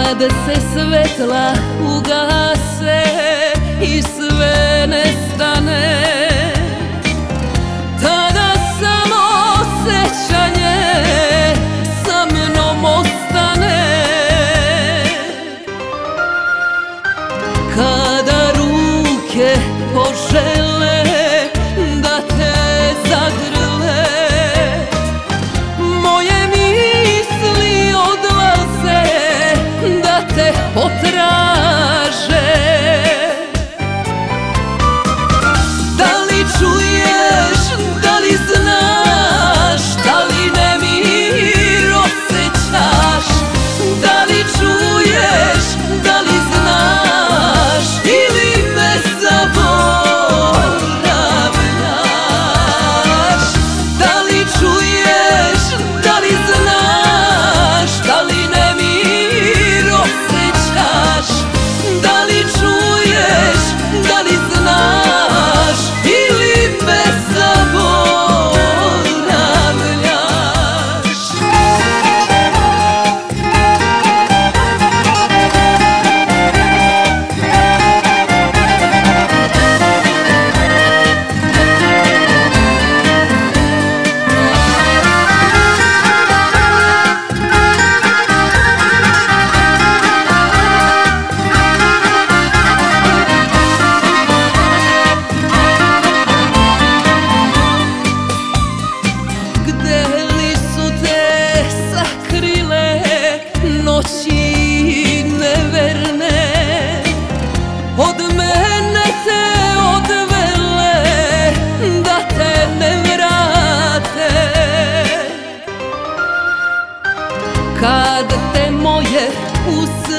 Kad se svetla ugase i sve nestane, tada samo sećanje sa mnom ostane. Kada ruke požele da te zagrle, moje misli odlaze da te potraže. Da li čuješ, da li znaš, da li nemir osjećaš? Da li čuješ, da li znaš ili me zaboravljaš? Da li čuješ, da li znaš, da li nemir osjećaš? Da li čuješ, da li znaš ili me zaboravljaš? Noći neverne od mene te odvele da te ne vrate. Kad te moje